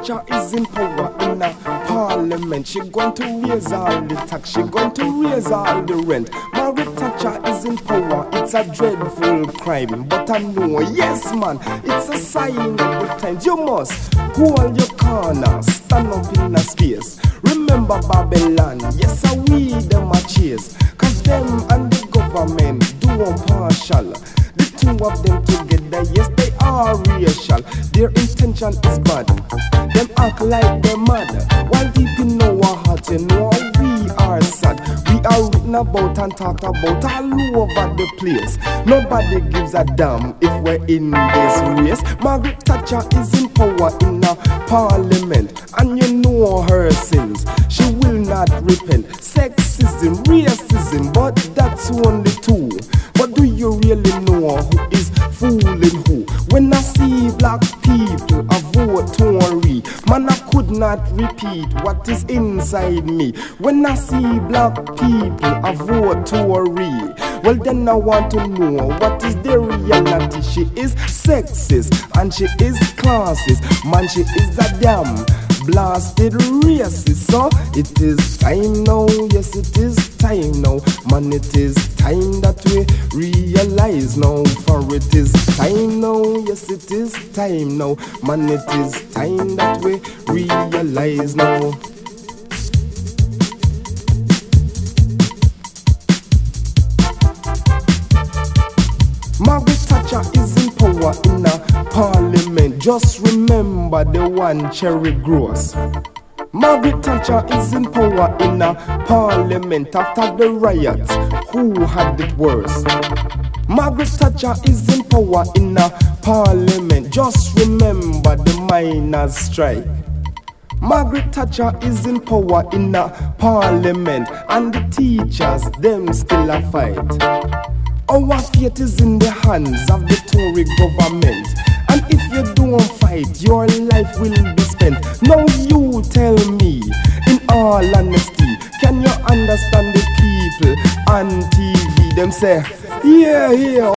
Thatcher is in power in a parliament. She going to raise all the tax, she going to raise all the rent. Margaret Thatcher is in power, it's a dreadful crime. But I know, yes man, it's a sign of the times. You must hold your corner, stand up in a space. Remember Babylon, yes I we them a chase. Cause them and the government do partial. The two of them together, yes they are racial. Their intention is bad, them act like they're mad. While deep in our heart, you know we are sad. We are written about and talked about all over the place. Nobody gives a damn if we're in this race. Margaret Thatcher is in power in a parliament, and you know her sins, she will not repent. Sexism, racism, but that's only two. But do you really know who is fooling who? When I see black people, I vote Tory. Man, I could not repeat what is inside me. When I see black people, I vote Tory. Well then I want to know what is the reality. She is sexist and she is classist. Man, she is a damn blasted racist. So it is time now, yes it is time now. Man, it is time that we realize now. For it is time now, yes it is time now. Man, it is time that we realize now. Margaret Thatcher is in power in a parliament. Just remember the one Cherry grows. Margaret Thatcher is in power in a parliament after the riots. Who had it worse? Margaret Thatcher is in power in a parliament. Just remember the miners' strike. Margaret Thatcher is in power in a parliament, and the teachers, them still a fight. Our fate is in the hands of the Tory government, and if you don't fight, your life will be spent. Now you tell me, in all honesty, can you understand the people on TV? Them say, yeah, yeah.